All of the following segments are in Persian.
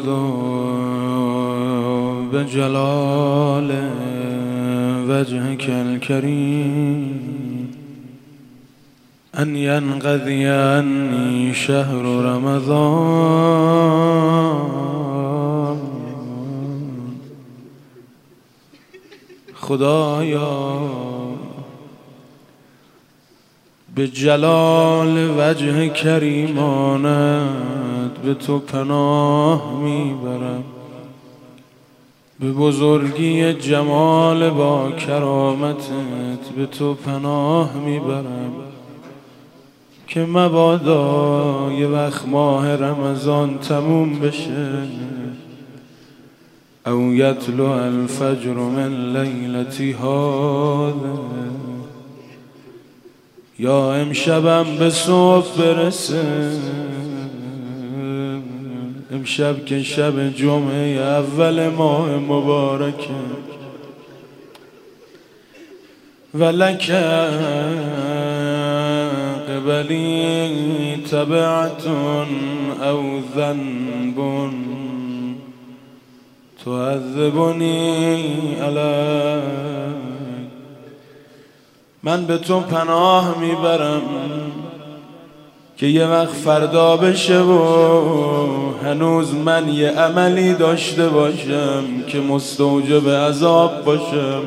بجلال وجهك الكريم أن ينقضي عني شهر رمضان. خدایا به جلال وجه کریمانت به تو پناه میبرم، به بزرگی جمال با کرامتت به تو پناه میبرم که مبادا یه وقت ماه رمضان تموم بشه او یطلع الفجر من لیلتی هذا، یا امشبم به صبح برسه، امشب که شب جمعه اول ماه مبارکه. ولک قبلی تبعت او ذنب تعذبنی علیک. من به تو پناه میبرم که یه وقت فردا بشه و هنوز من یه عملی داشته باشم که مستوجب عذاب باشم،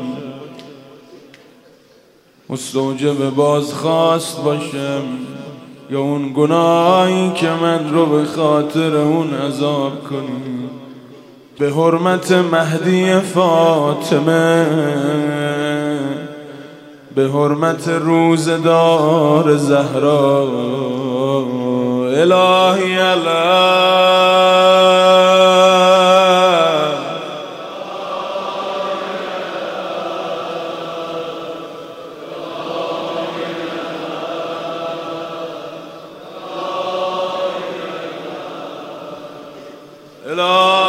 مستوجب بازخواست باشم، یا اون گناهی که من رو به خاطر اون عذاب کنی. به حرمت مهدی فاطمه، به حرمت روزدار زهرا، الهی الله